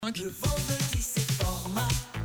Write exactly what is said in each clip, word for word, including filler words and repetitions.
Le vendredi c'est format.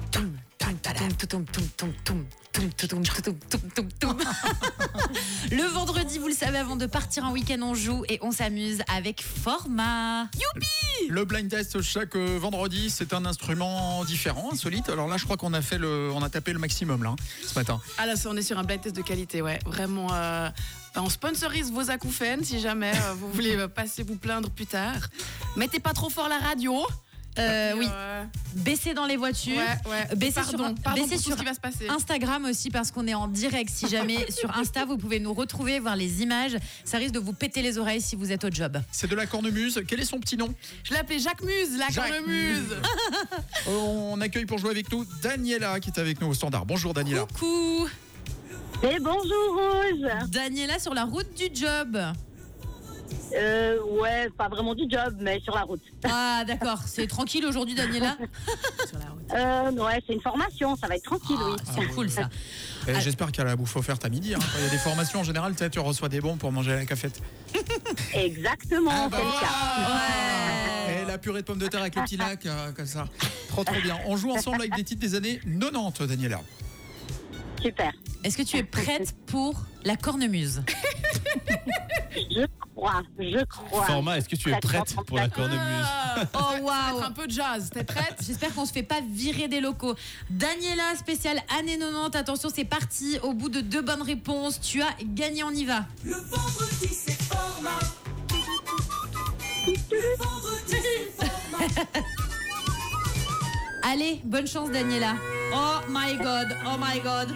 Le vendredi, vous le savez, avant de partir en week-end, on joue et on s'amuse avec Format. Youpi! Le blind test chaque euh, vendredi, c'est un instrument différent, insolite. Alors là, je crois qu'on a fait le, on a tapé le maximum là, hein, ce matin. Ah là, on est sur un blind test de qualité, ouais. Vraiment, euh, on sponsorise vos acouphènes si jamais euh, vous voulez euh, passer vous plaindre plus tard. Mettez pas trop fort la radio. Euh, Et, oui, euh, baissez dans les voitures, ouais, ouais. baissez Pardon, sur, pardon baissez pour tout sur ce qui va se passer. Instagram aussi parce qu'on est en direct. Si jamais sur Insta, vous pouvez nous retrouver, voir les images. Ça risque de vous péter les oreilles si vous êtes au job. C'est de la cornemuse. Quel est son petit nom? Je l'ai appelé Jacques Muse, la Jacques cornemuse. On accueille pour jouer avec nous Daniela qui est avec nous au standard. Bonjour Daniela. Coucou Et bonjour Rose. Daniela sur la route du job. Euh, ouais, pas vraiment du job, mais sur la route. Ah d'accord, c'est tranquille aujourd'hui Daniela. Sur la route. Euh, ouais, c'est une formation, ça va être tranquille, oui. C'est cool ça. Et j'espère qu'il y a la bouffe offerte à midi. Hein. Quand il y a des formations en général, tu sais, tu reçois des bons pour manger à la cafette. Exactement, Ah bah c'est le cas. Ouais. Et la purée de pommes de terre avec le petit lac, euh, comme ça. Trop trop bien. On joue ensemble avec des titres des années quatre-vingt-dix, Daniela. Super. Est-ce que tu es prête pour la cornemuse? Je crois, je crois. Format, est-ce que tu es prête pour la cornemuse? Ah, Oh ça va waouh! être un peu de jazz. T'es prête? J'espère qu'on se fait pas virer des locaux. Daniela, spéciale années quatre-vingt-dix. Attention, c'est parti. Au bout de deux bonnes réponses, tu as gagné. On y va. Le vendredi c'est format. Le vendredi c'est format. Allez, bonne chance, Daniela. Oh my God, oh my God.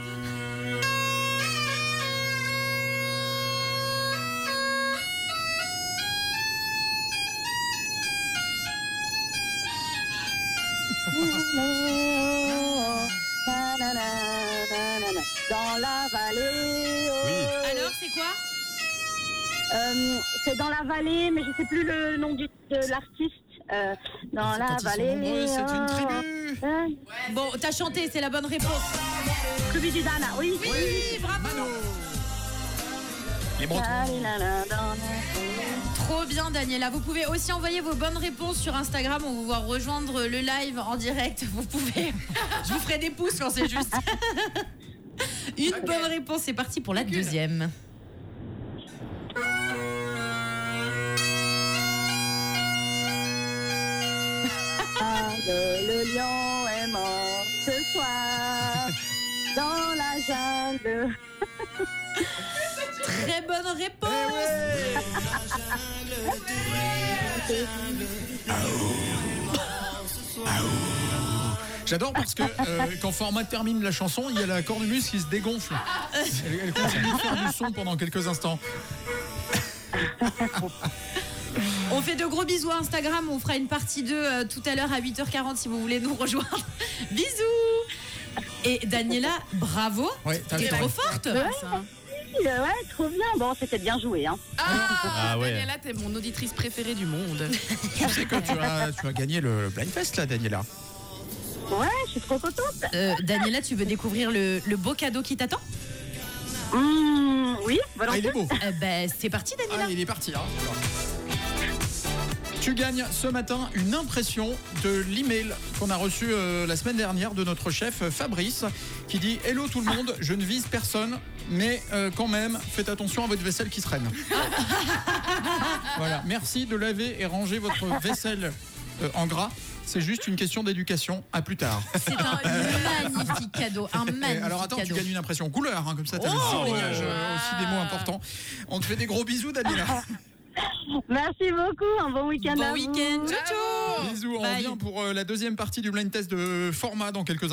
Dans la vallée. oh. Oui. Alors, c'est quoi? Euh, c'est dans la vallée, mais je sais plus le nom du, de l'artiste. Euh, dans la Quand ils sont vallée. nombreux, c'est une oh. tribu. Hein, Bon, t'as chanté, c'est la bonne réponse. tribu du Dana, oui. Oui, bravo. Les Bretons. Trop bien, Daniela. Vous pouvez aussi envoyer vos bonnes réponses sur Instagram. On vous voit rejoindre le live en direct. Vous pouvez. Je vous ferai des pouces quand c'est juste. Une Ok. bonne réponse. C'est parti pour la Cool. deuxième. Ah, le, le lion est mort ce soir dans la jungle. Très bonne réponse. J'adore parce que euh, quand Format termine la chanson, il y a la cornemuse qui se dégonfle. Elle, elle continue de faire du son pendant quelques instants. On fait de gros bisous à Instagram. On fera une partie deux euh, tout à l'heure à huit heures quarante si vous voulez nous rejoindre. Bisous. Et Daniela, bravo. Ouais, t'as T'es le temps. trop forte. Ouais, ouais, trop bien. Bon, c'était bien joué, hein. Ah, Ah ouais. Daniela, t'es mon auditrice préférée du monde. Tu sais que tu as, tu as gagné le blind test là, Daniela. Ouais, je suis trop contente. Euh, Daniela, tu veux découvrir le, le beau cadeau qui t'attend? Mmh, oui, Ah, il est volontiers. beau. Euh, ben, c'est parti, Daniela. Ah, il est parti. Hein. Tu gagnes ce matin une impression de l'email qu'on a reçu euh, la semaine dernière de notre chef euh, Fabrice qui dit « Hello tout le monde, je ne vise personne, mais euh, quand même, faites attention à votre vaisselle qui traîne. » Voilà, merci de laver et ranger votre vaisselle euh, en gras. C'est juste une question d'éducation. À plus tard. C'est un magnifique cadeau. Un Et magnifique alors attends, cadeau. tu gagnes une impression couleur, hein, comme ça tu as Oh, le surlignage ouais. euh, aussi des mots importants. On te fait des gros bisous, Daniela. Merci beaucoup. Un bon week-end à Bon vous. week-end. Ciao, ciao. Bisous, on Bye. revient pour euh, la deuxième partie du blind test de Format dans quelques